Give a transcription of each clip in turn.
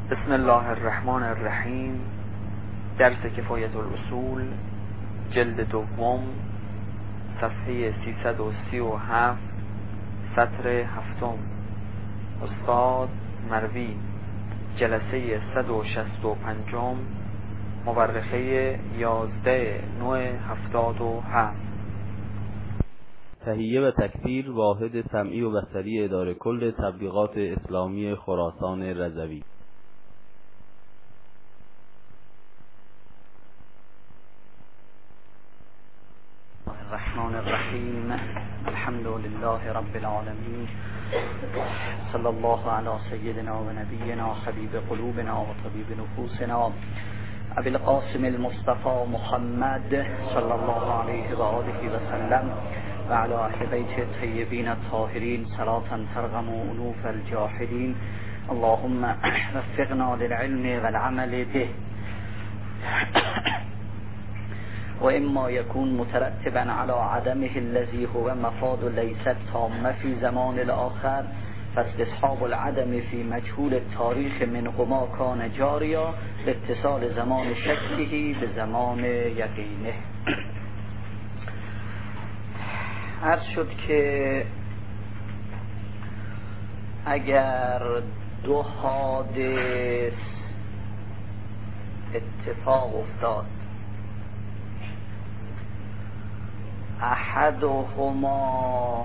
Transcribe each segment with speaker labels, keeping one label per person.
Speaker 1: بسم الله الرحمن الرحیم. درس کفایت الاصول، جلد دوم، صفحه 337، سطر هفتم. استاد مروی، جلسه 165، مورخه 11/9/77.
Speaker 2: تهیه و تکثیر واحد سمعی و بصری اداره کل تبلیغات اسلامی خراسان رضوی.
Speaker 1: الرحمن الرحیم. الحمد لله رب العالمین. صلی الله علی سیدنا و نبینا حبیب قلوبنا و طبیب نفوسنا ابی القاسم المصطفى محمد صلی الله علیه و آله و سلم و علی اهل بیت الطیبین الطاهرین صلاة ترغم انوف الجاحدین. اللهم وفقنا للعلم والعمل به و اما يكون مترتبا على عدمه الذي هو مفاد ليست تامة في زمان الآخر، فاستصحاب العدم في مجهول التاريخ منهما كان جاريا لاتصال زمان شكه بزمان يقينه. عرض شد که اگر دو حادث اتفاق افتاد، احدهما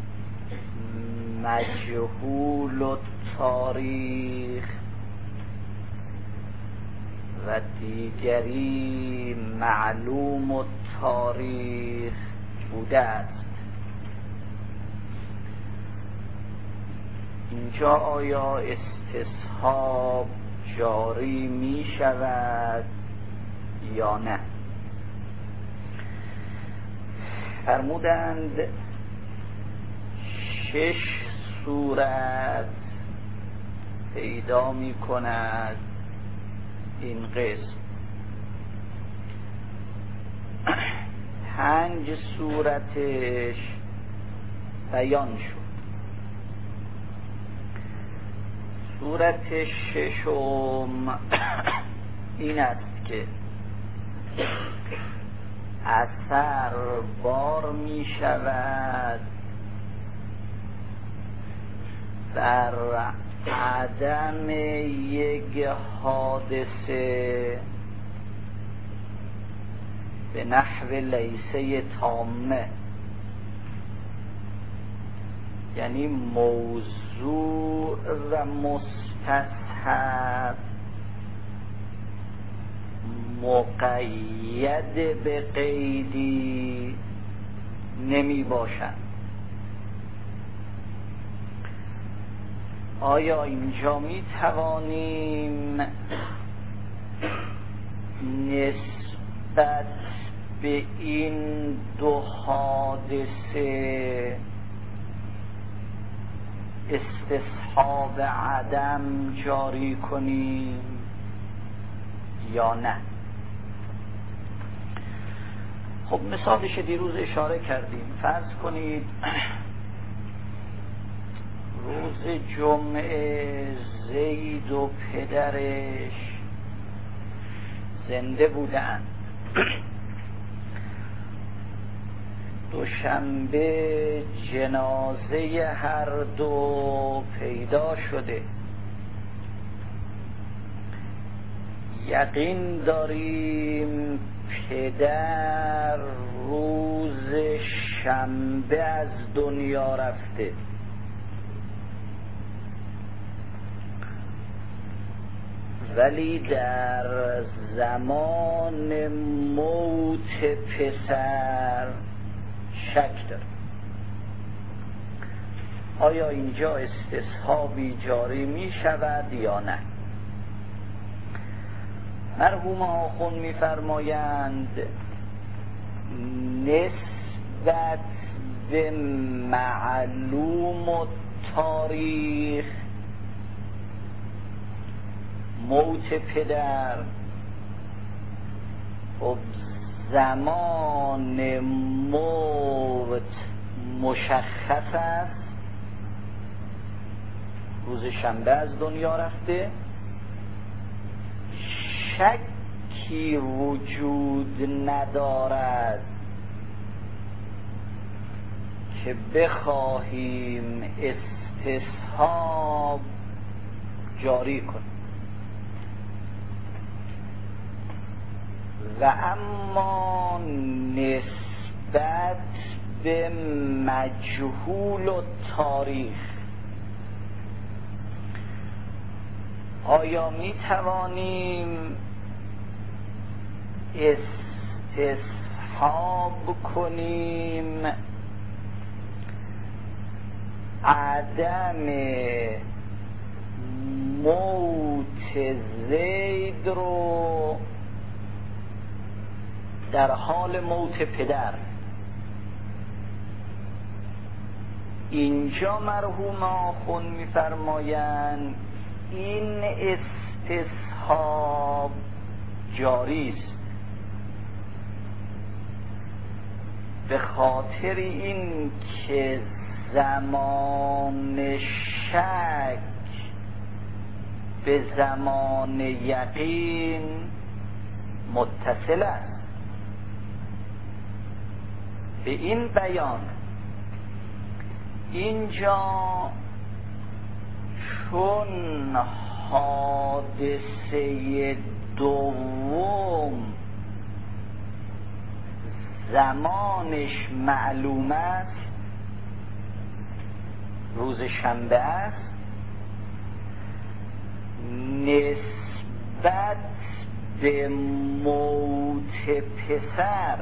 Speaker 1: مجهول التاریخ و دیگری معلوم التاریخ بوده است، اینجا آیا استصحاب جاری می شود یا نه؟ فرمودند 6 صورت پیدا می کند این قسم. 5 صورتش بیان شد. صورت 6م این است که اثر بار می شود بر عدم یک حادثه به نحو لیسه تامه، یعنی موضوع و مستصحب مقید به قیدی نمی باشند. آیا اینجا می توانیم نسبت به این دو حادثه استصحاب عدم جاری کنیم یا نه؟ خب مثالش دیروز اشاره کردیم. فرض کنید روز جمعه زید و پدرش زنده بودند، دوشنبه جنازه هر دو پیدا شده، یقین داریم پدر روز شنبه از دنیا رفته، ولی در زمان موت پسر شک داریم. آیا اینجا استصحابی جاری می شود یا نه؟ مرحوم آخوند می فرمایند نسبت به معلوم التاریخ موت پدر، خب زمان موت مشخص است، روز شنبه از دنیا رفته، شکی وجود ندارد که بخواهیم استصحاب جاری کنیم. و اما نسبت به مجهول و تاریخ، آیا می توانیم استصحاب کنیم عدم موت زید رو در حال موت پدر؟ اینجا مرحوم آخوند می‌فرمایند این استصحاب جاری است، به خاطر این که زمان شک به زمان یقین متصل است. به این بیان اینجا چون حادثه دوم زمانش معلوم است، روز شنبه است، نسبت به موت پسر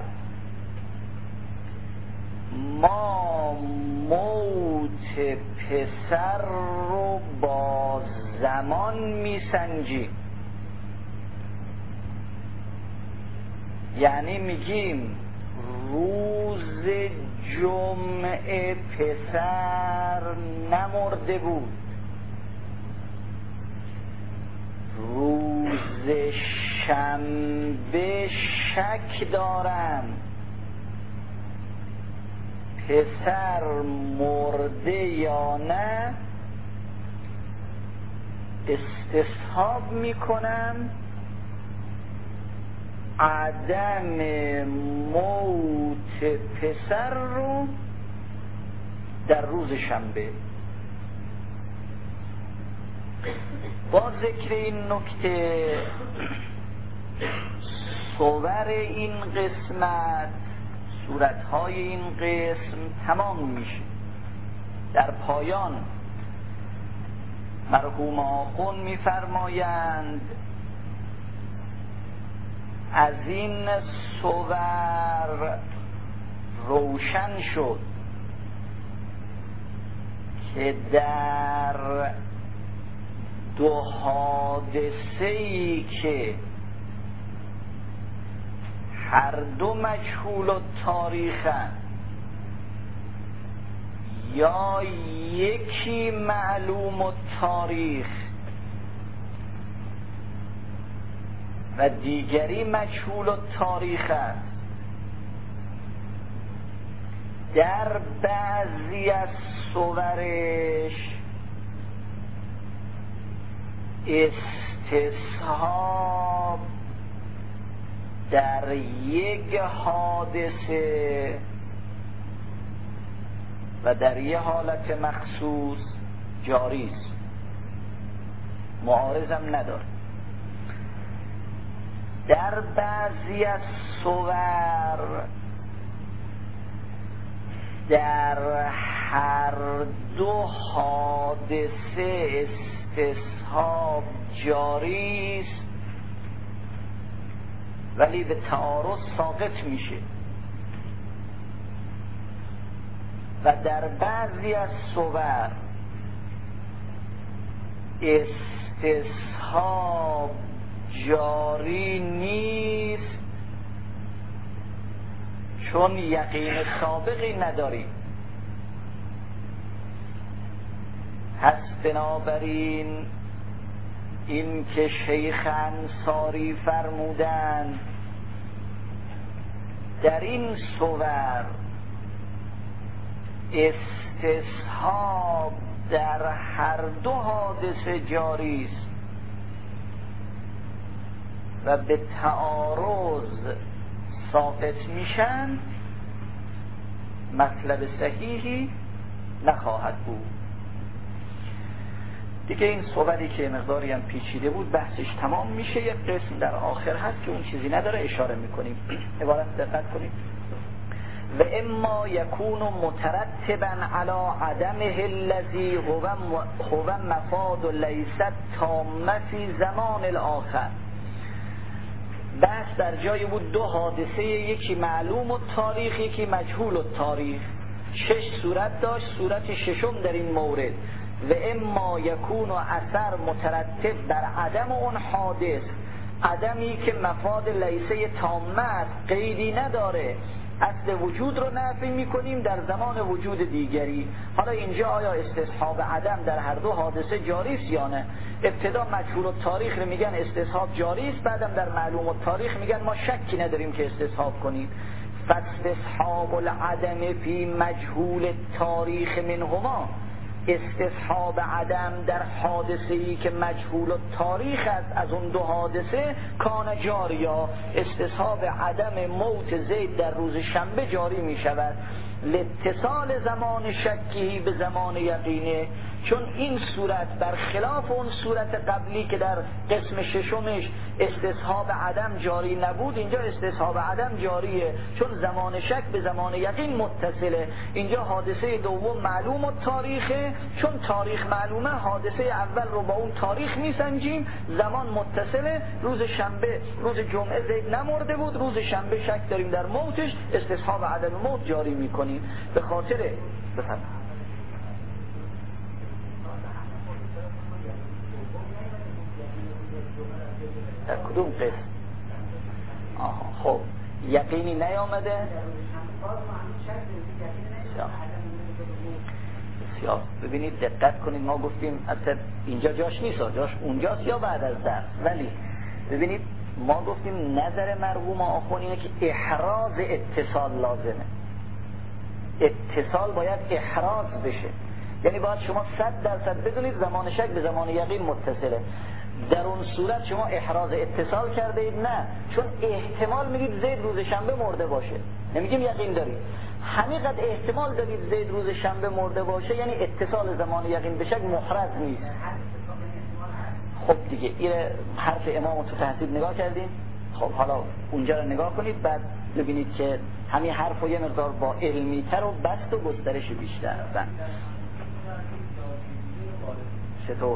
Speaker 1: ما موت پسر رو با زمان میسنجیم. یعنی میگیم روز جمعه پسر نمرده بود، روز شنبه شک دارم پسر مرده یا نه، استصحاب میکنم عدم موت پسر رو در روز شنبه. با ذکر این نکته صور این قسمت، صورتهای این قسم تمام میشه. در پایان مرحوم آخوند میفرمایند از این صور روشن شد که در دو حادثه‌ای که هر دو مجهول و تاریخند، یا یکی معلوم و تاریخ و دیگری مجهول و تاریخ است، در بعضی از صورش استصحاب در یک حادثه و در یک حالت مخصوص جاری است، معارضم نداره. در بعضی از صور در هر دو حادثه استصحاب جاری است، ولی به تعارض ساقط میشه. و در بعضی از صور استصحاب جاری نیست، چون یقین سابقی نداریم. پس بنابراین این که شیخ انصاری فرمودند در این صور استصحاب در هر دو حادثه جاری است، و به تعارض ساقط میشن مطلب صحیحی نخواهد بود. دیگه این صحبتی که مقداری هم پیچیده بود بحثش تمام میشه. یک قسم در آخر هست که اون چیزی نداره اشاره میکنیم. عبارت دقت کنید. و اما یکون مترتبا علی عدمه الذی هو مفاد لیست تامه فی زمان الاخر. بحث در جای بود دو حادثه، یکی معلوم التاریخ یکی مجهول التاریخ. 6 صورت داشت، صورت ششم در این مورد و اما یکون اثر مترتب بر عدم اون حادث، عدمی که مفاد لیسه تامه است، قیدی نداره، اصل وجود رو نفی میکنیم در زمان وجود دیگری. حالا اینجا آیا استصحاب عدم در هر دو حادثه جاری است یا نه؟ ابتدا مجهول التاریخ رو میگن استصحاب جاری است، بعدم در معلوم التاریخ میگن ما شکی نداریم که استصحاب کنیم. فاستصحاب العدم فی مجهول التاریخ منهما، استصحاب عدم در حادثه‌ای که مجهول التاریخ است از اون دو حادثه کان جاریا، استصحاب عدم موت زید در روز شنبه جاری می شود لاتصال زمان شکی به زمان یقینه، چون این صورت برخلاف اون صورت قبلی که در قسم ششمش استصحاب عدم جاری نبود، اینجا استصحاب عدم جاریه چون زمان شک به زمان یقین متصله. اینجا حادثه دوم معلوم التاریخه، چون تاریخ معلومه حادثه اول رو با اون تاریخ میسنجیم، زمان متصله. روز شنبه روز جمعه زید نمرده بود، روز شنبه شک داریم در موتش، استصحاب عدم موت جاری میکنیم. به خاطر بفرمایید در کدوم قسم؟ خب یقینی نیامده؟ بسیار. ببینید دقت کنید، ما گفتیم اصلا اینجا جاش نیست، جاش اونجاست یا بعد از درس، ولی ببینید ما گفتیم نظر مرحوم آخوان اینه که احراز اتصال لازمه. اتصال باید احراز بشه، یعنی باید شما 100% بدونید زمان شک به زمان یقین متصله. در اون صورت شما احراز اتصال کرده اید؟ نه، چون احتمال میگید زید روز شنبه مرده باشه، نمیگیم یقین دارید. همینقدر احتمال دارید زید روز شنبه مرده باشه، یعنی اتصال زمان یقین به شک محرز نیست. خب دیگه این حرف امام تو تحصیل نگاه کردیم. خب حالا اونجا رو نگاه کنید، بعد ببینید که همین حرف رو یه مقدار با علمی تر و بست و گسترش بیشتر هستن. چطور؟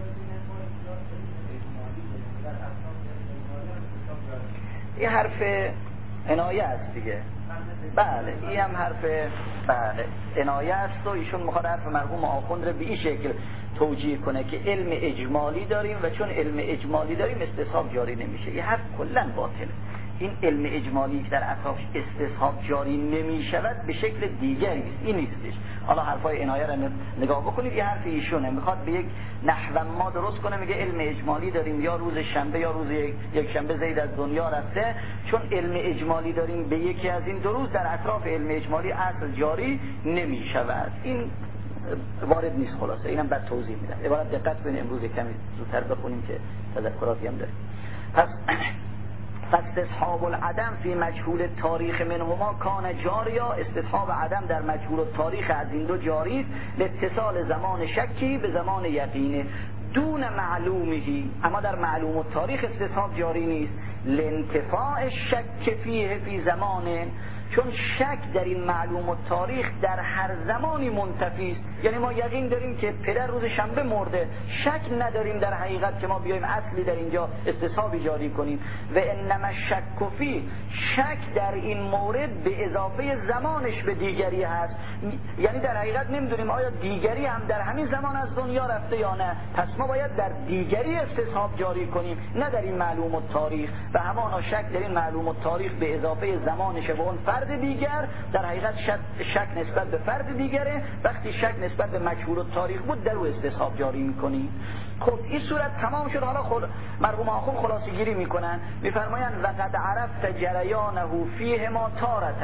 Speaker 1: این حرف عنایه است دیگه. بله این هم حرف بله عنایه است و ایشون میخواد حرف مرحوم آخوند رو به این شکل توجیه کنه که علم اجمالی داریم و چون علم اجمالی داریم استصحاب جاری نمیشه. این حرف کلا باطله. این علم اجمالی که در اطراف استصحاب جاری نمیشود به شکل دیگری است، این نیستش. حالا حرفای عنایه رو نگاه بکنید، این حرف ایشونه میخواد به یک نحو ما درست کنه، میگه علم اجمالی داریم یا روز شنبه یا روز یک شنبه زید از دنیا رفته، چون علم اجمالی داریم به یکی از این دو روز در اطراف علم اجمالی اصل جاری نمیشود. این وارد نیست. خلاصه اینم بعد توضیح میدم. عبارت دقت کنید، امروز کمی زودتر بخونیم که تذکراتی هم داریم. پس فاستصحاب العدم فی مجهول التاریخ منهما کان جاریا، استصحاب عدم در مجهول التاریخ از این دو جاری است لاتصال زمان شکی به زمان یقینه دون معلومهی، اما در معلوم التاریخ استصحاب جاری نیست لانتفاع الشک فیه فی زمان، چون شک در این معلوم التاریخ در هر زمانی منتفی است. یعنی ما یقین داریم که پدر روز شنبه مرده، شک نداریم در حقیقت که ما بیایم اصلی در اینجا استصحابی جاری کنیم. و انما شک فی، شک در این مورد به اضافه زمانش به دیگری هست، یعنی در حقیقت نمیدونیم آیا دیگری هم در همین زمان از دنیا رفته یا نه، پس ما باید در دیگری استصحاب جاری کنیم نه در این معلوم التاریخ. و همانا شک در این معلوم التاریخ به اضافه زمانش به اون فرد دیگر، در حقیقت شک نسبت به فرد دیگره. وقتی شک نسبت به مجهول التاریخ بود در او استصحاب جاری میکنی. خب این صورت تمام شد. حالا خود مرحوم آخوند خلاصه گیری میکنن، میفرمایند وقد عرفت جریانه فیه ما تارتن،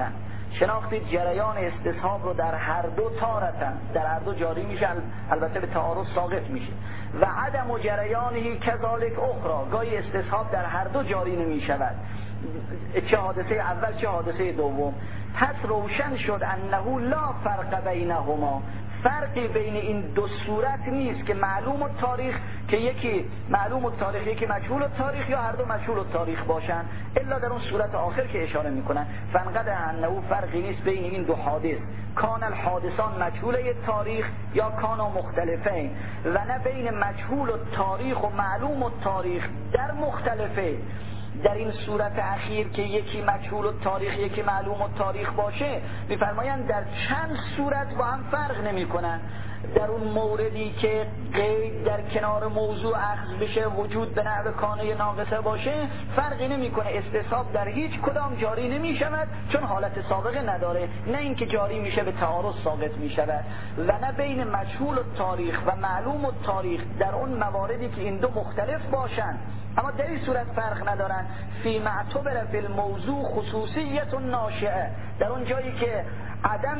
Speaker 1: شناختید جریان استصحاب رو در هر دو تارتن، در هر دو جاری میشه، البته به تعارض ساقط میشه. و عدم و جریانهی کذالک اخرى، گاهی استصحاب در هر دو جاری نمیشود، چه حادثه اول چه حادثه دوم. پس روشن شد انه لا فرق بینهما، فرقی بین این دو صورت نیست که معلوم التاریخ، که یکی معلوم التاریخ یکی مجهول التاریخ، یا هر دو مجهول التاریخ باشن، الا در اون صورت آخر که اشاره میکنن. فانقدر انه فرقی نیست بین این دو حادث، کان الحادثان مجهوله تاریخ یا کانا مختلفین، و نه بین مجهول التاریخ و معلوم التاریخ در مختلفه. در این صورت اخیر که یکی مجهول التاریخ یکی معلوم التاریخ باشه، میفرمایند در چند صورت با هم فرق نمیکنن. در اون موردی که قید در کنار موضوع اخذ بشه، وجود به نحو کانه ناقصه باشه، فرقی نمیکنه، استصحاب در هیچ کدام جاری نمیشود چون حالت سابقه نداره، نه اینکه جاری میشه به تعارض ساقط میشود. و نه بین مجهول التاریخ و معلوم التاریخ در اون مواردی که این دو مختلف باشن اما در این صورت فرق ندارن. فی معتبر فی الموضوع خصوصیت ناشئه، در اون جایی که عدم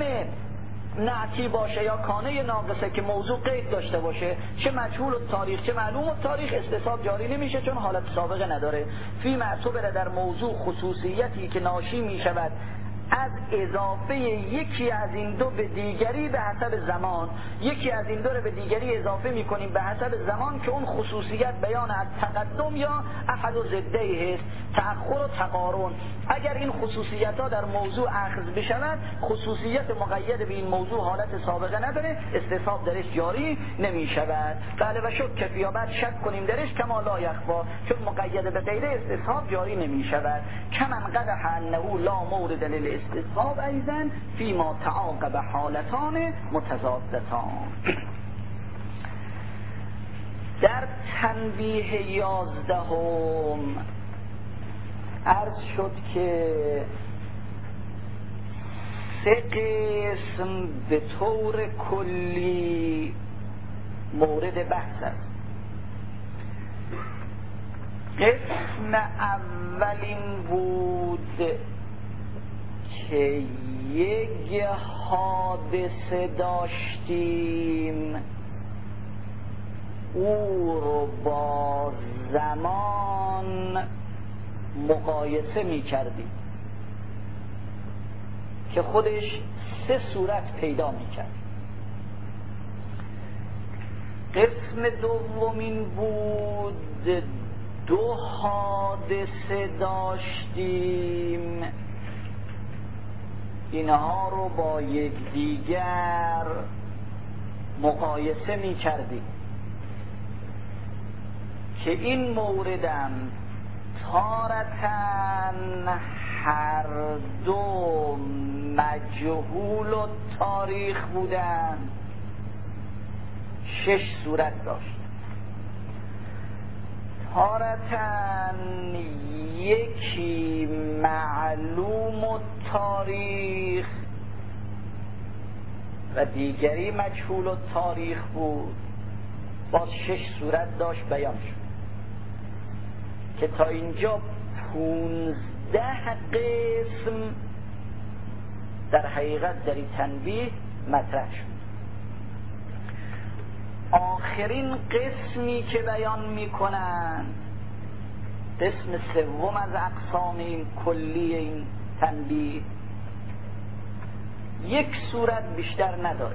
Speaker 1: نعتی باشه یا کانه ناقصه که موضوع قید داشته باشه، چه مجهول التاریخ چه معلوم التاریخ، استصحاب جاری نمیشه چون حالت سابقه نداره. فی معتبر در موضوع خصوصیتی که ناشی میشود از اضافه یکی از این دو به دیگری به حسب زمان، یکی از این دو رو به دیگری اضافه میکنیم به حسب زمان که اون خصوصیت بیان از تقدم یا احد و ضده هست، تأخر و تقارن. اگر این خصوصیت ها در موضوع اخذ بشود، خصوصیت مقید به این موضوع حالت سابقه نداره، استصحاب درش جاری نمیشود. بله و شک کفیا بعد شک کنیم درش کما لا یخفا، چون مقید به غیر استصحاب جاری نمیشود. کما قدح انه لا مورد استصحاب ایضا فیما تعاقب حالتان متضادتان. در تنبیه 11 عرض شد که 3 قسم به طور کلی مورد بحث است. قسم اولین بود که یک حادثه داشتیم، او رو با زمان مقایسه می کردیم که خودش 3 صورت پیدا می کرد. قسم دومین بود 2 حادثه داشتیم، اینها رو با یکدیگر مقایسه می کردیم که این موردم تارتن هر دو مجهول و تاریخ بودن، 6 صورت داشت. تارتن یکی معلوم و تاریخ و دیگری مجهول و تاریخ بود، باز 6 صورت داشت بیان شد که تا اینجا 15 قسم در حقیقت در این تنبیه مطرح شد. آخرین قسمی که بیان میکنن، قسم سوم از اقسام این کلی این تنبیه، 1 صورت بیشتر نداره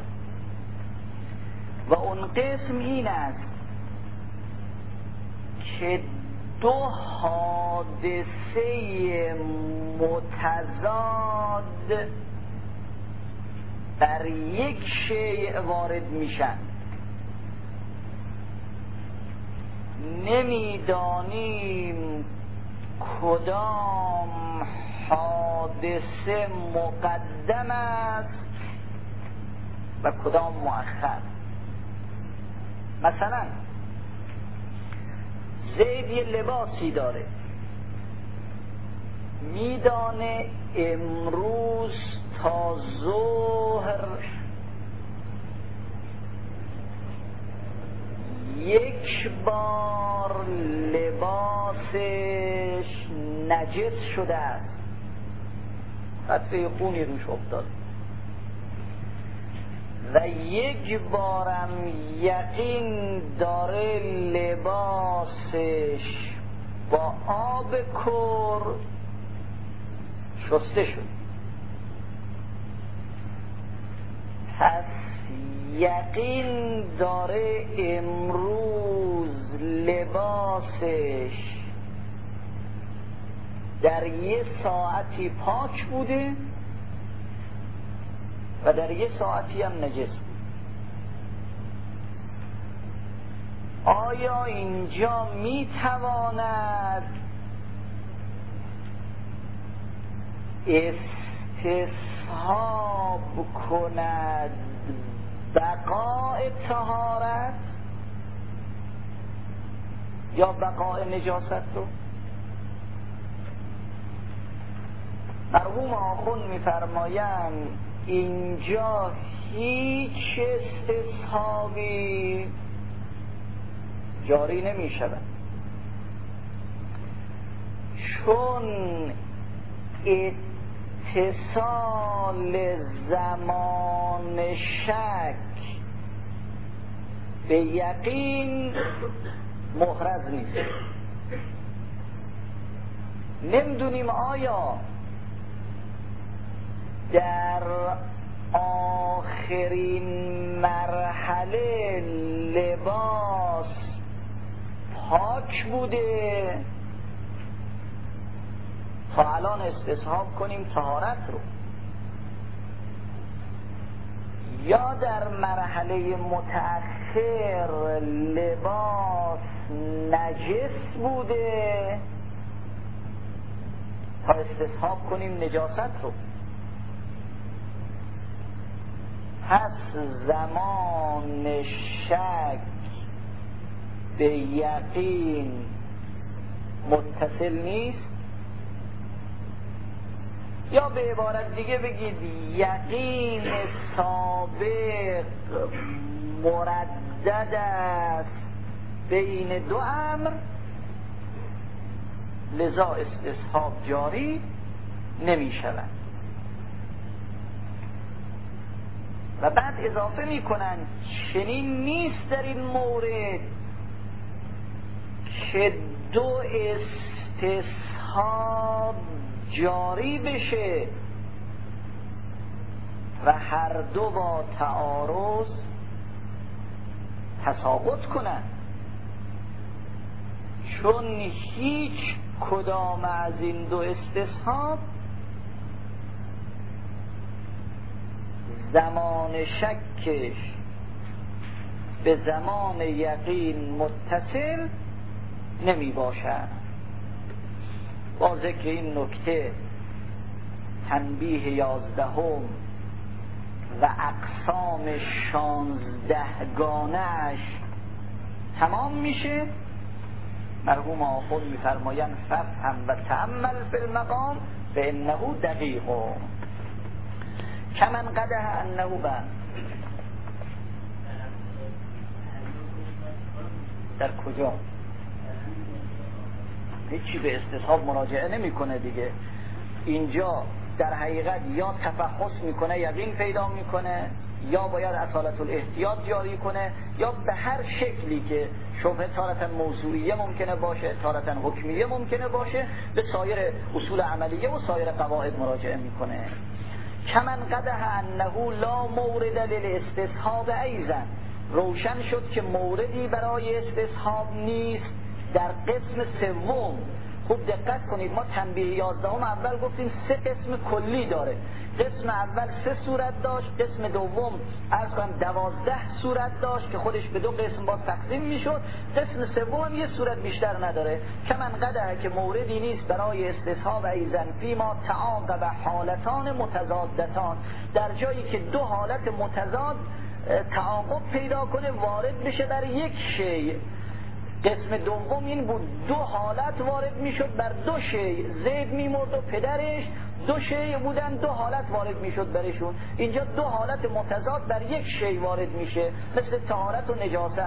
Speaker 1: و اون قسم این است که 2 حادثه متضاد در یک شیء وارد میشن، نمیدانیم کدام حادثه مقدم است و کدام مؤخر. مثلا زید یه لباسی داره، میدانه امروز تا ظهر 1 بار لباسش نجس شده است، قطره خونی روش افتاد و یک بارم یقین داره لباسش با آب کر شسته شد، پس یقین داره امروز لباسش در یه ساعتی پاک بوده و در یه ساعتی هم نجس بود. آیا اینجا میتواند استصحاب کند بقاء طهارت یا بقاء نجاست رو؟ مرحوم آخوند میفرمایند اینجا هیچ استصحابی جاری نمی شود، چون اتصال زمان شک به یقین محرز نیست. نمیدونیم آیا در آخرین مرحله لباس پاک بوده تا الان استصحاب کنیم طهارت رو، یا در مرحله متأخر لباس نجس بوده تا استصحاب کنیم نجاست رو. پس زمان شک به یقین متصل نیست، یا به عبارت دیگه بگید یقین سابق مردد است بین دو امر، لذا استصحاب جاری نمی شود. و بعد اضافه می کنن چنین نیست در این مورد که دو استصحاب جاری بشه و هر دو با تعارض تساقط کنن، چون هیچ کدام از این دو استصحاب زمان شکش به زمان یقین متصل نمی باشد. با ذکر این نکته تنبیه 11 و اقسام 16 گانه‌اش تمام میشه. مرحوم آخوند میفرمایند ففهم و تأمل فی المقام فانه دقیق کمن قدح انه بند. در کجا؟ هیچی به استصحاب مراجعه نمیکنه دیگه. اینجا در حقیقت یا تفحص میکنه یقین پیدا میکنه، یا باید اصالت الاحتیاط جاری کنه، یا به هر شکلی که شبهه تارتاً موضوعیه ممکنه باشه، تارتاً حکمیه ممکنه باشه، به سایر اصول عملیه و سایر قواعد مراجعه میکنه. کمن قدح انه لا مورد للاستصحاب ایضا، روشن شد که موردی برای استصحاب نیست در قسم سوم. خوب دقت کنید، ما تنبیه 11 اول گفتیم 3 قسم کلی داره. قسم اول 3 صورت داشت، قسم دوم عرض کنم 12 صورت داشت که خودش به 2 قسم باز تقسیم میشد، قسم سوم یه صورت بیشتر نداره. کمن قدر که موردی نیست برای استصحاب ایزن فیما تعاقب حالتان متضادتان، در جایی که 2 حالت متضاد تعاقب پیدا کنه وارد بشه بر یک شیء. قسم دوم این بود 2 حالت وارد میشد بر 2 شیء، زید میمرد و پدرش 2 شیء بودن، 2 حالت وارد میشد برشون. اینجا 2 حالت متضاد بر یک شیء وارد میشه، مثل طهارت و نجاست.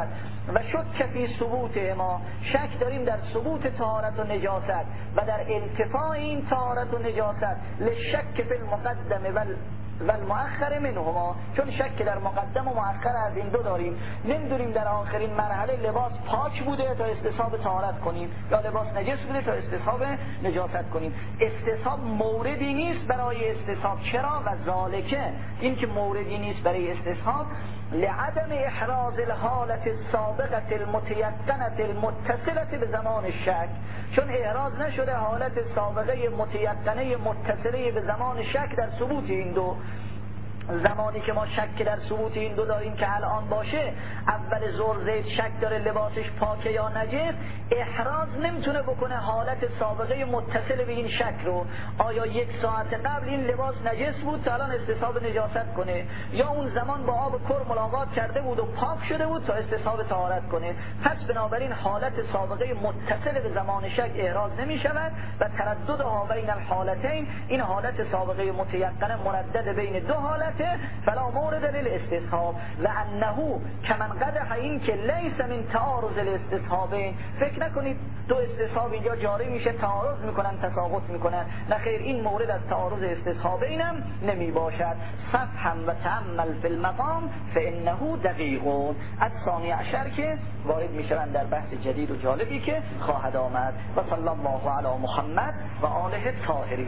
Speaker 1: و شک فی ثبوت ما، شک داریم در ثبوت طهارت و نجاست و در انتفاع این طهارت و نجاست، لشک فی المقدم و المؤخر منهما، چون شک در مقدم و مؤخر از این دو داریم. نمیدونیم در آخرین مرحله لباس پاک بوده تا استصحاب طهارت کنیم یا لباس نجس بوده تا استصحاب نجاست کنیم. استصحاب موردی نیست برای استصحاب. چرا؟ و ذالکه، این که موردی نیست برای استصحاب، لعدم احراز الحالت السابقه المتيقنه المتصله به زمان الشک، چون احراز نشده حالت سابقه متيقنه متصله به زمان شک در ثبوت این دو. زمانی که ما شک در ثبوت این دو داریم که الان باشه، اول ظهر زید شک داره لباسش پاکه یا نجس، احراز نمیتونه بکنه حالت سابقه متصل به این شک رو. آیا 1 ساعت قبل این لباس نجس بود تا الان استصحاب نجاست کنه، یا اون زمان با آب کر ملاقات کرده بود و پاک شده بود تا استصحاب طهارت کنه؟ پس بنابراین حالت سابقه متصل به زمان شک احراز نمیشود و ترددها بین الحالتین، این حالت سابقه متيقنه مردد بین دو حالت، فلا مورد للاستصحاب و انه کمن قدح، این که لیس من تعارض الاستصحابین، فکر نکنید دو استصحاب اینجا جاری میشه تعارض میکنن تساقط میکنن، نه خیر، این مورد از تعارض استصحابین هم نمی باشد. صفحا و تأمل فی المقام فانه دقیق. از ثانی عشر که وارد میشوند در بحث جدید و جالبی که خواهد آمد. و صلی الله علی محمد و آله الطاهرین.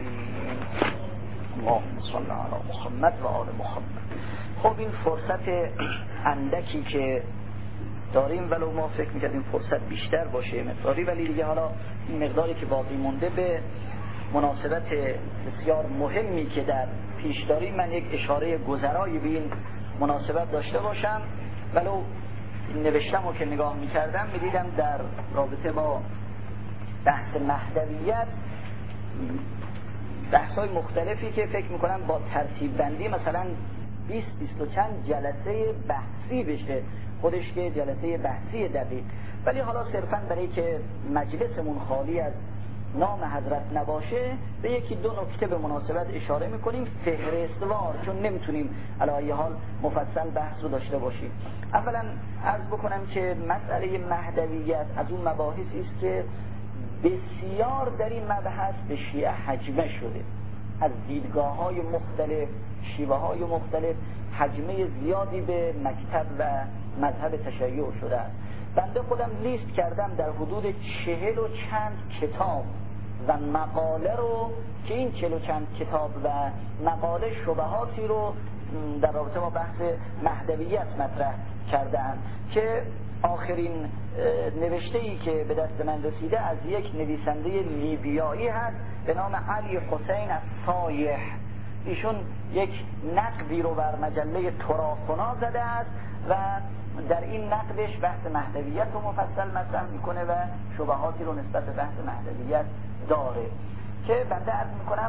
Speaker 1: اللهم صل علی محمد و آل محمد. خب این فرصت اندکی که داریم، ولو ما فکر می‌کردیم فرصت بیشتر باشه مقداری، ولی دیگه حالا این مقداری که باقی مونده به مناسبت بسیار مهمی که در پیش داریم، من یک اشاره گذرایی به این مناسبت داشته باشم. ولو نوشتم و که نگاه می‌کردم می‌دیدم در رابطه با بحث مهدویت بحث‌های مختلفی که فکر می‌کنم با ترتیب بندی مثلا 20 و چند جلسه بحثی بشه خودش که جلسه بحثی دقیق، ولی حالا صرفاً برای که مجلسمون خالی از نام حضرت نباشه به یکی دو نکته به مناسبت اشاره می‌کنیم فهرستوار، چون نمی‌تونیم علی ای حال مفصل بحث رو داشته باشیم. اولاً عرض بکنم که مسئله مهدویت از اون مباحثی است که بسیار در این مبحث به شیعه حجمه شده، از دیدگاه‌های مختلف، شیوه‌های مختلف حجمه زیادی به مکتب و مذهب تشیع شده است. بنده خودم لیست کردم در حدود 40 و چند کتاب و مقاله رو که این 40 و چند کتاب و مقاله شبهاتی رو در رابطه با بحث مهدویت مطرح کردن که آخرین نوشته‌ای که به دست من رسیده از یک نویسنده لیبیایی هست به نام علی حسین الصایح. ایشون یک نقدی رو بر مجله تراخنا زده است و در این نقدش بحث مهدویت رو مفصل مطرح میکنه و شبهاتی رو نسبت به بحث مهدویت داره که بنده عرض میکنم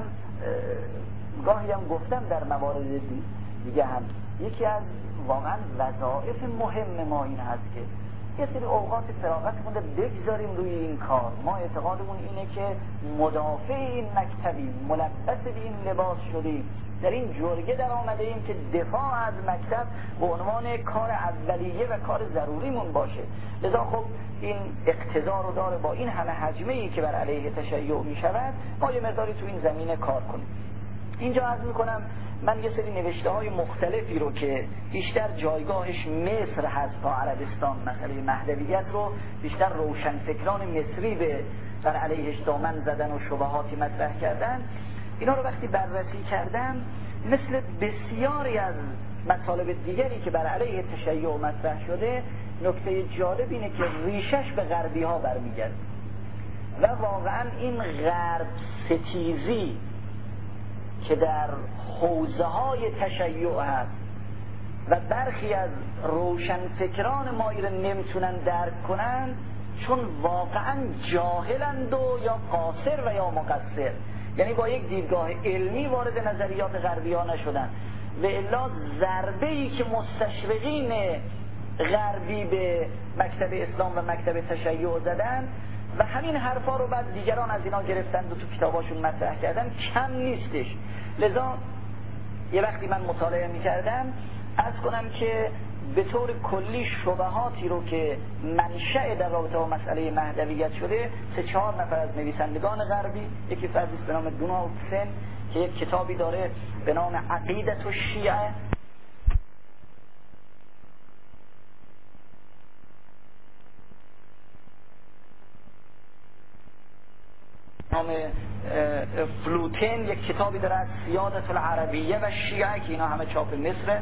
Speaker 1: گاهی هم گفتم در موارد دیگه هم یکی از واقعا وظایف مهم ما این هست که یه سری اوقات فراغتمون رو بگذاریم روی این کار. ما اعتقادمون اینه که مدافع این مکتبیم، ملبس به این لباس شدیم، در این جرگه در آمده ایم که دفاع از مکتب به عنوان کار اولیه و کار ضروریمون باشه. لذا خب این اقتضا رو داره با این همه حجمه‌ای که بر علیه تشیع می شود ما یه مقداری تو این زمینه کار کنیم. اینجا عرض میکنم من یه سری نوشته های مختلفی رو که بیشتر جایگاهش مصر هست تا عربستان، مسئله مهدویت رو بیشتر روشنفکران مصری بر علیهش دامن زدن و شبهاتی مطرح کردن، اینا رو وقتی بررسی کردم مثل بسیاری از مطالب دیگری که بر علیه تشیع مطرح شده، نکته جالب اینه که ریشش به غربی ها برمیگرده و واقعا این غرب ستیزی که در حوزه های تشیع هست و برخی از روشنفکران ما را نمیتونن درک کنن چون واقعا جاهلند و یا قاصر و یا مقصر، یعنی با یک دیدگاه علمی وارد نظریات غربی ها نشدن و الا ضربه‌ای که مستشرقین غربی به مکتب اسلام و مکتب تشیع زدن و همین حرفا رو بعد دیگران از اینا گرفتند و تو کتاباشون مطرح کردن کم نیستش. لذا یه وقتی من مطالعه می‌کردم عرض کنم که به طور کلی شبهاتی رو که منشأ در رابطه با مسئله مهدویت شده 3-4 نفر از نویسندگان غربی، یکی فردی به نام دونالدسن که یک کتابی داره به نام عقیدة الشیعه، نام فلوتن یک کتابی داره از سیادة العربیه و شیعه که اینا همه چاپ مصر.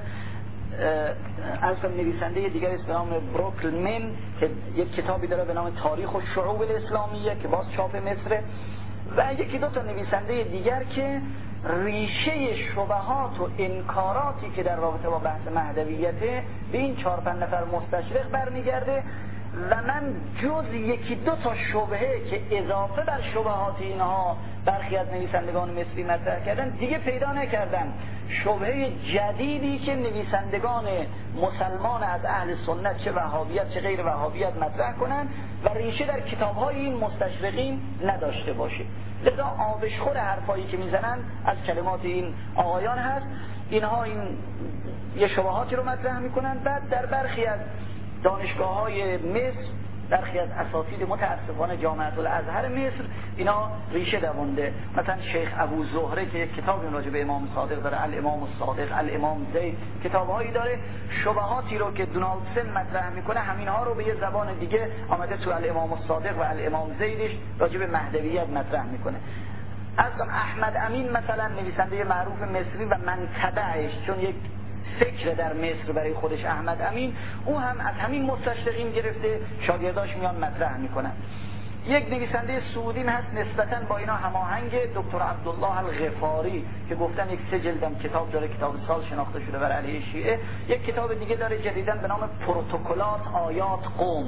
Speaker 1: از نویسنده دیگری است به نام بروکلمن که یک کتابی داره به نام تاریخ الشعوب الاسلامیه که باز چاپ مصر، و یکی دو تا نویسنده دیگر که ریشه شبهات و انکاراتی که در رابطه با بحث مهدویته به این 4-5 نفر مستشرق برمیگرده و من جز یکی دو تا شبهه که اضافه بر شبهات اینها برخی از نویسندگان مصری مطرح کردن دیگه پیدا نکردم. شبهه جدیدی که نویسندگان مسلمان از اهل سنت چه وهابیت چه غیر وهابیت مطرح کنن و ریشه در کتاب‌های این مستشرقین نداشته باشه. لذا آبشخور حرفایی که میزنن از کلمات این آقایان هست. اینها این یه شبهاتی رو مطرح میکنن، بعد در برخی از دانشگاه‌های مصر، برخی از اساتید متاسفانه جامعه الازهر مصر اینا ریشه دوونده. مثلا شیخ ابو زهره که یک کتابی راجع به امام صادق داره، الامام الصادق، الامام زید، کتاب‌هایی داره. شبهاتی رو که دونالدسن مطرح میکنه همینها رو به یه زبان دیگه آمده تو الامام الصادق و الامام زیدش راجع به مهدویت مطرح میکنه. اصلا احمد امین مثلا نویسنده معروف مصری و منتبعش، چون یک فکر در مصر برای خودش احمد امین، او هم از همین مستشرقین گرفته شاگرداش میان مطرح میکنن. یک نویسنده سعودی هست نسبتاً با اینا هماهنگ، دکتر عبدالله الغفاری که گفتن یک 3 جلدم کتاب داره، کتاب سال شناخته شده بر علیه شیعه. یک کتاب دیگه داره جدیداً به نام پروتکلات آیات قوم.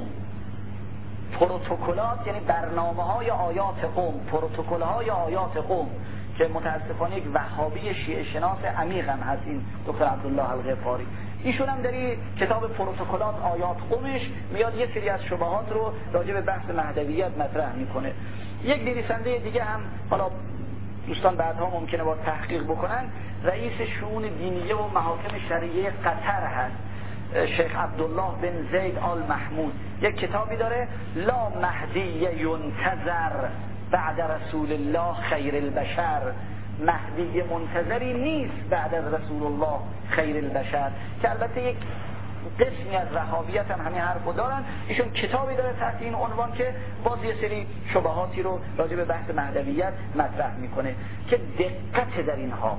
Speaker 1: پروتکلات یعنی برنامه‌های آیات قوم، پروتکل‌های آیات قوم، که متاسفانه یک وهابی شیعه شناس عمیق هم هست این دکتر عبدالله الغفاری. ایشون هم در کتاب پروتکلات آیات قومش میاد یه سری از شبهات رو راجع به بحث مهدویت مطرح میکنه. یک نویسنده دیگه هم حالا دوستان بعدها ممکنه با تحقیق بکنن، رئیس شؤون دینیه و محاکم شرعیه قطر هست، شیخ عبدالله بن زید آل محمود. یک کتابی داره لا مهدی ینتظر بعد رسول الله خیر البشر، مهدی منتظری نیست بعد از رسول الله خیر البشر، که البته یک قسمی از وهابیت هم همین حرفو دارن. ایشون کتابی داره تحت این عنوان که باز یه سری شبهاتی رو راجع به بحث مهدویت مطرح میکنه که دقت در اینها،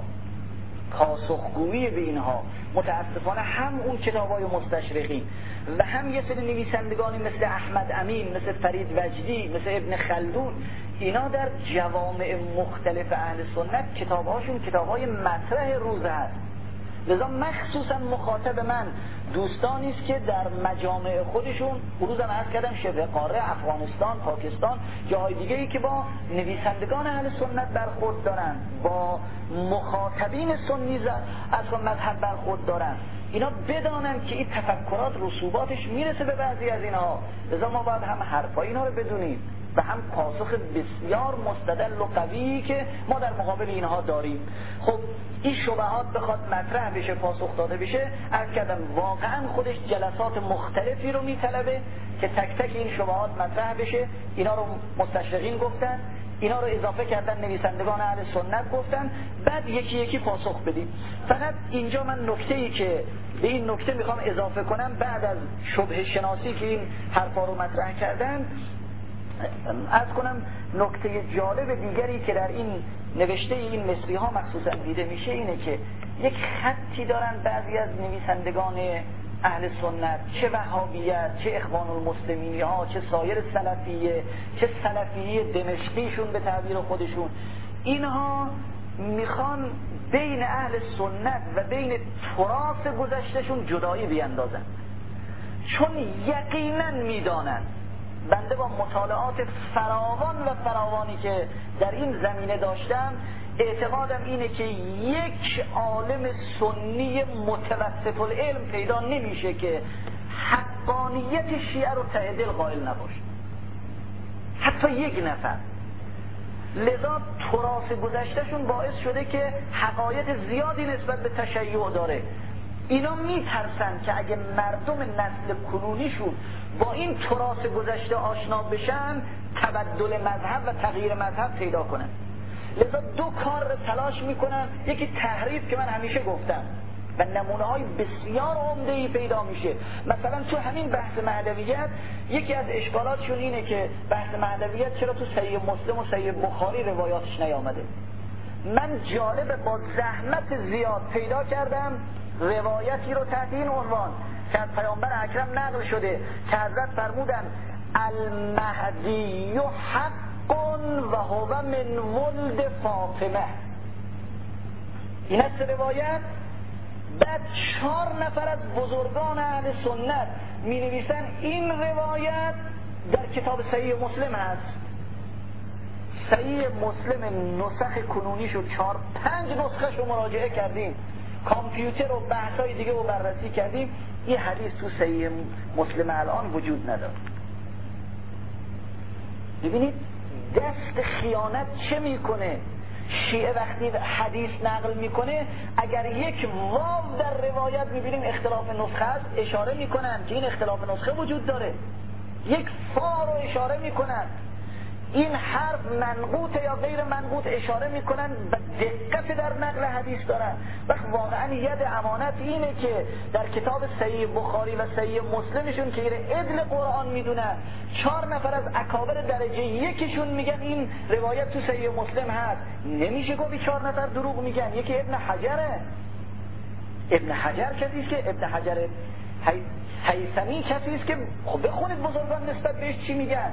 Speaker 1: پاسخگویی به اینها متاسفانه هم اون کتابای مستشرقی و هم یه سری نویسندگانی مثل احمد امین، مثل فرید وجدی، مثل ابن خلدون، اینا در جوامع مختلف اهل سنت کتابهاشون کتابهای مطرح روز هست. لذا مخصوصا مخاطب من دوستانی است که در مجامع خودشون، روزم عرض کردم شبه قاره، افغانستان، پاکستان، جاهای دیگه ای که با نویسندگان اهل سنت برخورد دارن، با مخاطبین سنی از مذهب برخورد دارن، اینا بدانن که این تفکرات رسوباتش میرسه به بعضی از اینها. لذا ما باید هم حرفای اینا رو بدونیم و هم پاسخ بسیار مستدل و قوی که ما در مقابل اینها داریم. خب این شبهات بخواد مطرح بشه، پاسخ داده بشه، عرض کردم واقعا خودش جلسات مختلفی رو میطلبه که تک تک این شبهات مطرح بشه. اینا رو مستشرقین گفتن، اینا رو اضافه کردن نویسندگان اهل سنت گفتن، بعد یکی یکی پاسخ بدیم. فقط اینجا من نکته‌ای که به این نکته میخوام اضافه کنم بعد از شبهه شناسی که این حرفا رو مطرح کردن، از کنم نکته جالب دیگری که در این نوشته این مصری ها مخصوصا دیده میشه اینه که یک خطی دارن بعضی از نویسندگان اهل سنت، چه وهابیت، چه اخوان المسلمینی ها، چه سایر سلفیه، چه سلفیه دمشقیشون به تعبیر خودشون، اینها میخوان بین اهل سنت و بین تراث گذشتهشون جدایی بیندازن، چون یقینا میدانن، بنده با مطالعات فراوان و فراوانی که در این زمینه داشتم اعتقادم اینه که یک عالم سنی متوسط العلم پیدا نمیشه که حقانیت شیعه رو ته دل قائل نباشه، حتی یک نفر. لذا تراث گذشتهشون باعث شده که حقایق زیادی نسبت به تشیع داره. اینا میترسن که اگه مردم نسل کنونیشون با این تراث گذشته آشنا بشن تبدل مذهب و تغییر مذهب پیدا کنن. لذا دو کار تلاش میکنن، یکی تحریف که من همیشه گفتم و نمونه های بسیار عمده‌ای پیدا میشه. مثلا تو همین بحث مهدویت یکی از اشکالاتشون اینه که بحث مهدویت چرا تو صحیح مسلم و صحیح بخاری روایاتش نیامده. من جالب با زحمت زیاد پیدا کردم روایتی رو تحت این عنوان که از پیامبر اکرم نقل شده که حضرت فرمودن المهدی حق و هو من ولد فاطمه. این است روایت. بعد 4 نفر از بزرگان اهل سنت می نویسن این روایت در کتاب صحیح مسلم هست. صحیح مسلم نسخ کنونیشو 4-5 نسخه مراجعه کردیم، کامپیوتر و بحثای دیگه رو بررسی کردیم، این حدیث تو صحیح مسلم الان وجود نداره. ببینید دست خیانت چه میکنه. شیعه وقتی حدیث نقل میکنه اگر یک واو در روایت میبینیم اختلاف نسخه است اشاره میکنن که این اختلاف نسخه وجود داره، یک فا رو اشاره میکنن، این حرف منقوطه یا غیر منقوط اشاره میکنن، به دقت در نقل حدیث دارن. وقت واقعا ید امانت اینه که در کتاب صحیح بخاری و صحیح مسلمشون که این عدل قرآن میدونن 4 نفر از اکابر درجه یکشون میگن این روایت تو صحیح مسلم هست. نمیشه گفت 4 نفر دروغ میگن. یکی ابن حجره. ابن حجر کسیست که ابن حجر هیثمی کسیست که خب بخونید بزرگان نسبت بهش چی میگن.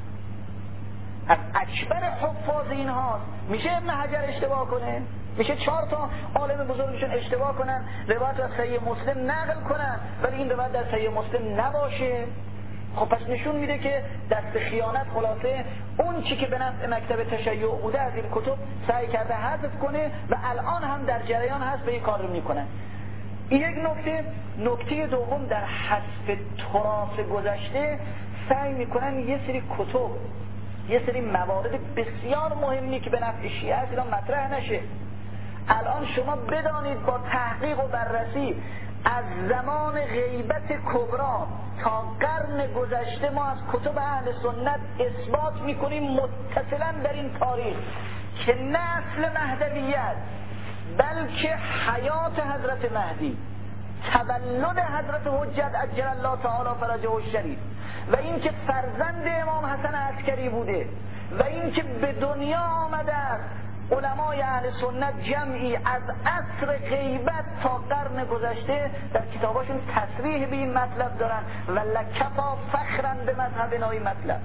Speaker 1: از اکبر حفاظ این هاست. میشه ابن حجر اشتباه کنه؟ میشه 4 تا عالم بزرگشون اشتباه کنن روایت از صحیح مسلم نقل کنن ولی این روایت در صحیح مسلم نباشه؟ خب پس نشون میده که دست خیانت خلاصه اون چی که به نفع مکتب تشیع بوده از این کتب سعی کرده حذف کنه و الان هم در جریان هست به این کار رو میکنن. یک نکته دوم در حذف تراث گذشته سعی میکنن یه سری کتب، یه سری موارد بسیار مهمی که به نفع شیعه است اینا مطرح نشه. الان شما بدانید با تحقیق و بررسی از زمان غیبت کبرا تا قرن گذشته ما از کتب اهل سنت اثبات میکنیم متصلا در این تاریخ که نه اصل مهدویت بلکه حیات حضرت مهدی، تولد حضرت حجت عجل الله تعالی فرجه الشریف و این که فرزند امام حسن عسکری بوده و این که به دنیا آمده است. علمای اهل سنت جمعی از عصر غیبت تا قرن گذشته در کتاباشون تصریح به این مطلب دارن و لکفا فخرا به مذهب نای مطلب.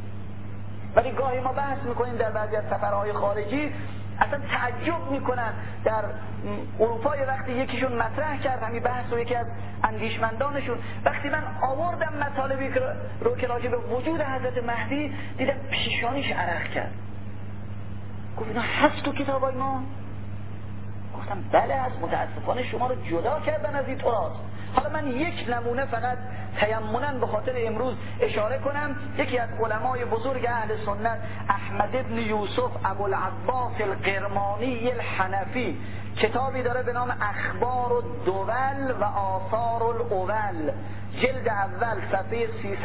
Speaker 1: ولی گاهی ما بحث میکنیم در بعضی از سفرهای خارجی اصلا تعجب میکنن. در اروپا وقتی یکیشون مطرح کرد همین بحث و یکی از اندیشمندانشون وقتی من آوردم مطالبی رو که راجع به وجود حضرت مهدی دیدم پیشانیش عرق کرد. گفت اینا هست تو کتابای ما؟ گفتم بله هست، متاسفانه شما رو جدا کردن از این تراث. حالا من یک نمونه فقط تیمنا به خاطر امروز اشاره کنم. یکی از علمای بزرگ اهل سنت احمد ابن یوسف ابوالعباس القرمانی الحنفی کتابی داره به نام اخبار الدول و آثار الاول، جلد اول صفحه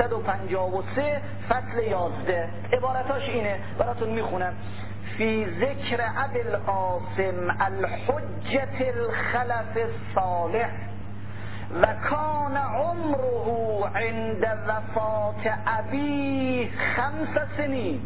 Speaker 1: 353 فصل 11. عبارتاش اینه براتون میخونم. فی ذکر ابی القاسم الحجة الخلف الصالح و کان عمره عند وفات ابی 5 سنین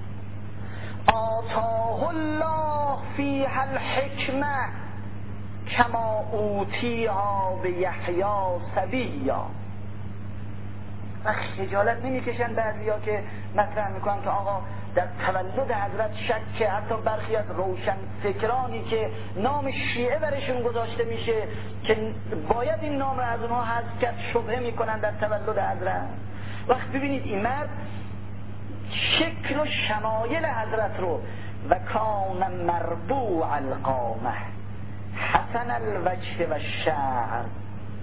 Speaker 1: آتاه الله فیها الحکمه کما اوتیها به یحیی صبیا. و خجالت نمیکشن بعضیا که مطرح میکنن که آقا در تولد حضرت شک، حتی برخی از روشن فکرانی که نام شیعه برشون گذاشته میشه که باید این نام رو از اونها حذف کرد شبهه میکنن در تولد حضرت. وقت ببینید این مرد شکل و شمایل حضرت رو و کان مربوع القامه حسن الوجه و شعر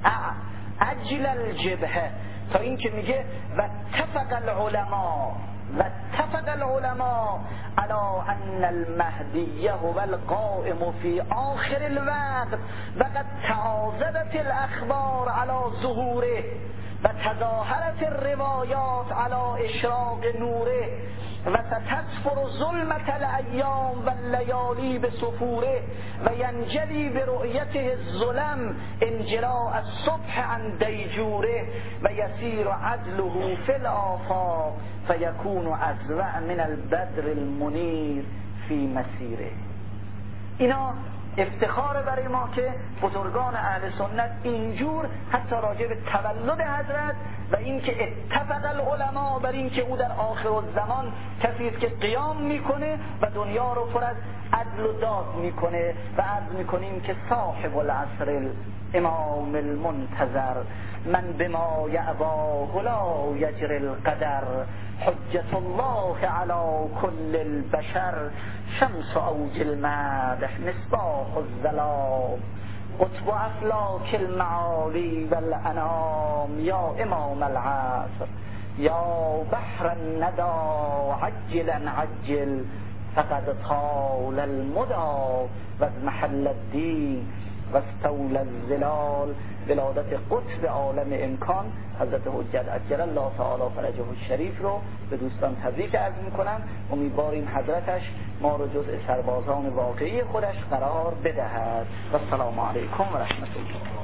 Speaker 1: عجل الجبهه تا این که میگه و اتفق العلماء و اتفق العلماء على ان المهدی هو القائم في آخر الوقت و قد تعاضدت الاخبار على ظهوره و تظاهرت الروایات على اشراق نوره و ستسفر ظلمت الایام و اللیالی بسفوره و ینجلی برؤیته الظلم انجلاء الصبح عن دیجوره و یسیر عدله فی الآفاق فیکون اضوع من البدر المنیر فی مسیره. اینا افتخار برای ما که بزرگان اهل سنت اینجور حتی راجع به تولد حضرت و این که اتفق العلماء بر این که او در آخر الزمان کسی است که قیام میکنه و دنیا رو پر از عدل و داد میکنه و عرض میکنیم که صاحب العصر الامام المنتظر من بما یعباه لا یجر القدر حجت الله علی کل البشر شمس اوج المدح مصباح الظلام قطب افلاک المعالی والانام یا امام العصر یا بحر الندى عجلا عجل فقد طال المدى و از محل الدین و استول الظلال. ولادت قطب عالم امکان حضرت حجت عجل الله تعالی فرجه الشریف رو به دوستان تبریک عرض میکنم. امیدواریم حضرتش ما رو جزء سربازان واقعی خودش قرار بدهد. و السلام علیکم و رحمت الله.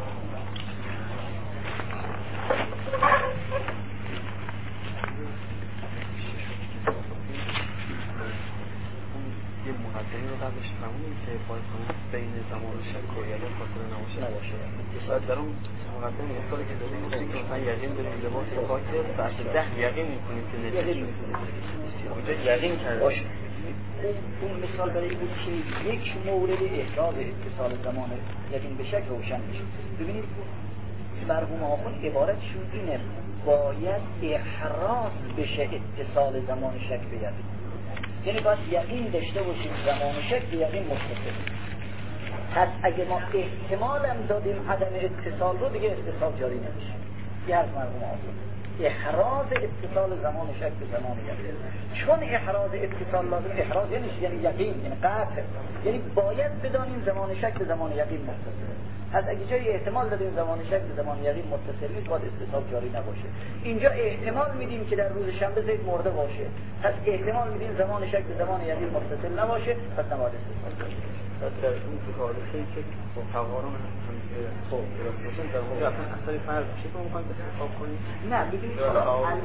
Speaker 3: یه مقدمه رو قبلش فهمونیم که باید بین زمان و شک و یقین خاطر نباشه. باید در اون مقدمه مثالی که داریم گفتیم که مثلا یقین داریم لباس پاکه بعد 10 یقین میکنیم که نجات اونجا یقین کرده باشه.
Speaker 1: اون مثال برای این بود که یک مورد احراز اتصال زمان یقین به شک روشن میشه. ببینید مرحوم آخوند عبارتشون اینه باید احراز بشه اتصال زمان شک به یقین. یعنی باید یقین داشته باشیم زمان شک به یقین متصل. پس اگه ما احتمالم دادیم عدم اتصال رو دیگه اتصال جاری نمیشه. یه از مرحوم آخوند احراز اتصال زمان شک به زمان یقین. چون احراز اتصال لازم احراز یعنی یقین یعنی قطع، یعنی باید بدانیم زمان شک به زمان یقین متصل. پس اگه جای احتمال دادیم زمان شک به زمان یقین متصل نیست باید اتصال جاری نباشه. اینجا احتمال میدیم که در روز شنبه زید مرده باشه، پس احتمال میدیم زمان شک به زمان یقین متصل نباشه، پس نباید اتصال جاری بشه.
Speaker 3: در این مکالمه‌ای که تقارن خب مثلا در واقع اصلا فرض میشه که می‌خوایم انتخاب کنیم.
Speaker 1: نه ببینید الان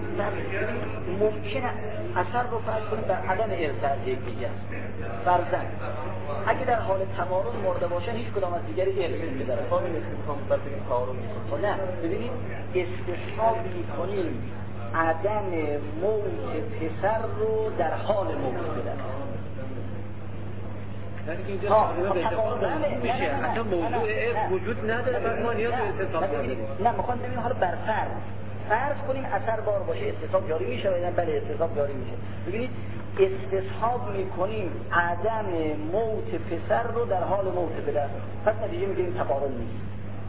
Speaker 1: ممکنه اثر رو فرض کنیم در عدم ارتباط دیگه. فرضاً اگه در حال تقارن مرده باشه هیچ کدام از دیگری ارث نمی‌داره.
Speaker 3: کاری نیست که می‌خوام بعد بگیم تقارن می‌کنیم.
Speaker 1: نه ببینید استصحاب می‌کنیم عدم موت پسر رو در حال موت بدن.
Speaker 3: میشه اصلا موضوع وجود نداره بعد ما نیاز به اتصال داریم.
Speaker 1: نه میخوام ببینیم حالا بر فرض کنیم اثر بار باشه اتصال جاری میشه و بله اتصال جاری میشه. ببینید استصحاب میکنیم عدم موت پسر رو در حال موت بدن، پس نتیجه میگیریم تقارن نیست،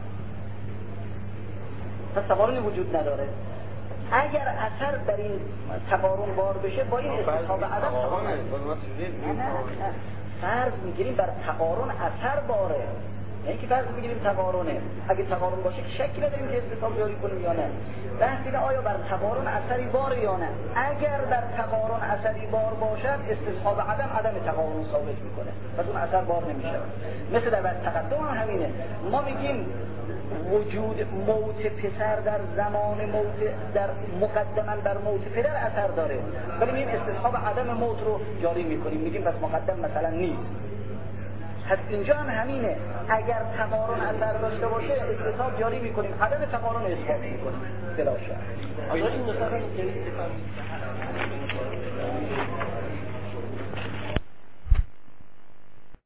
Speaker 1: پس تقارنی وجود نداره. اگر اثر در این تقارن بار بشه با این استصحاب عدم تقارن نه فرض میگیریم بر تقارن اثر باره، یعنی که فرض میگیریم تقارنه. اگه تقارن باشه که شکی نداریم که استصحاب جاری کنیم یا نه. بحث اینه آیا بر تقارن اثری باره یا نه. اگر بر تقارن اثری بار باشد استصحاب عدم تقارن ثابت میکنه، پس اون اثر بار نمیشه. مثل در تقدم هم همینه، ما میگیم وجود موت پسر در زمان موت در مقدما بر موت پدر اثر داره، ولی میگیم استصحاب عدم موت رو جاری میکنیم، میگیم پس مقدم مثلا نیست. پس اینجا هم همینه، اگر تقارن اثر داشته باشه استصحاب جاری میکنیم، عدم تقارن اثبات میکنیم بلا شک.
Speaker 3: آیا این مثلا